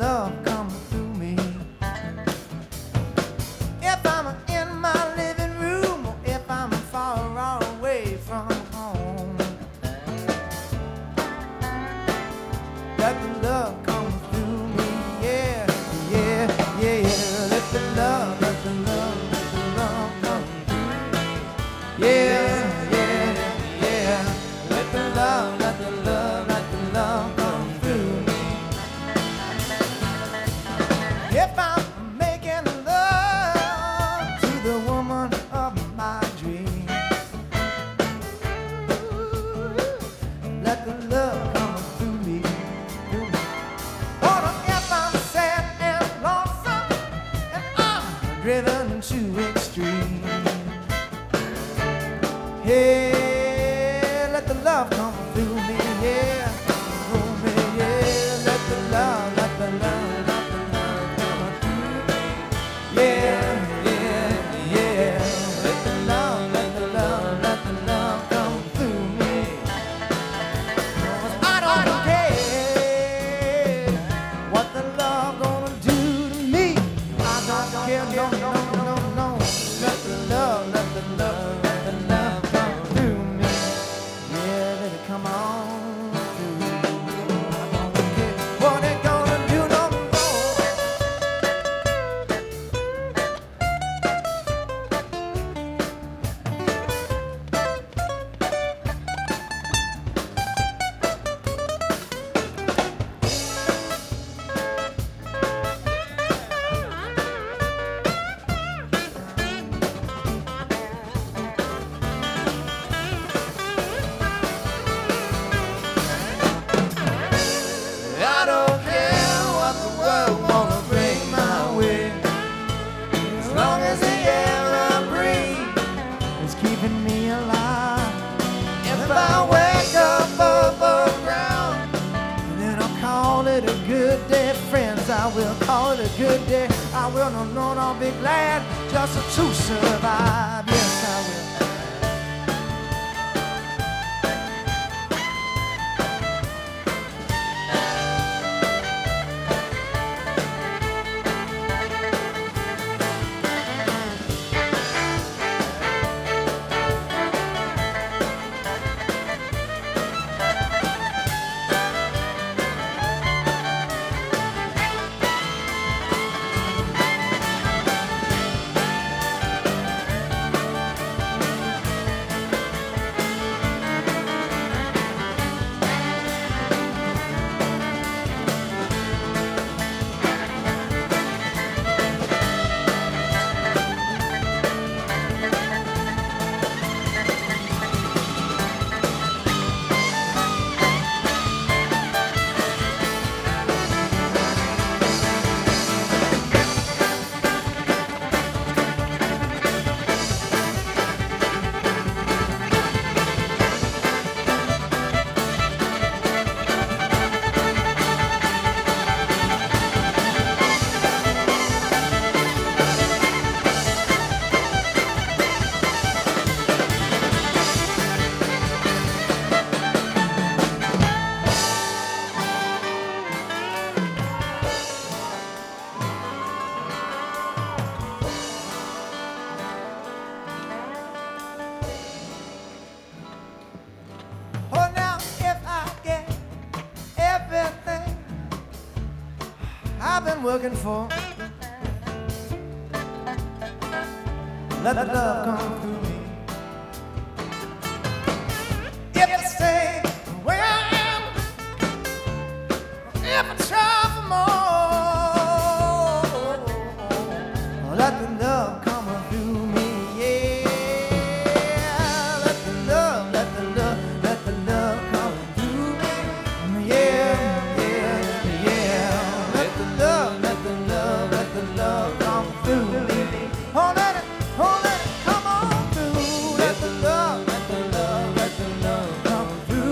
love come through me. If I'm in my living room or if I'm far away from home, let the love come through me. Yeah, yeah, yeah, yeah. Let the love come through me. Yeah, yeah, yeah. Let the love come through me. If I'm making love to the woman of my dreams, let the love come through me. Or if I'm sad and lonesome and I'm driven to extreme, hey, let the love come through me. Yeah, through me. Yeah, let the love come through me. Yeah, yeah, yeah. Let the love come through me. 'Cause I don't care what the love gonna do to me. I don't care, no, no, no, no. Let the love come through me. Yeah, let it come on through me. I don't care what it gonna do no more. I don't care what the world wanna bring my way, as long as the air I breathe is keeping me alive. If I wake up above ground, then I'll call it a good day, friends. I will call it a good day. I will not I'll be glad just to survive. Yes, I will. Oh, now if I get everything I've been working for, let the love come through me. If I stay where I am, if I try for more, let the love come through me. Yeah, let the love come through me. Yeah, yeah, yeah. Let the love come through me. Oh, let it come on through. Let the love come through.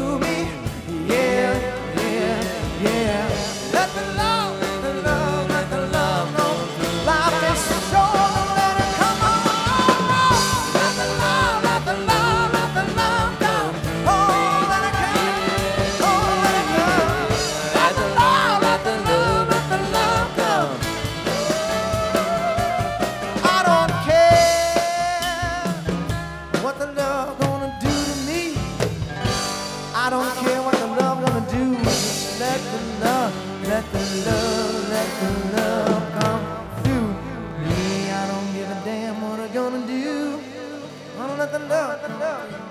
nothing, nothing, nothing.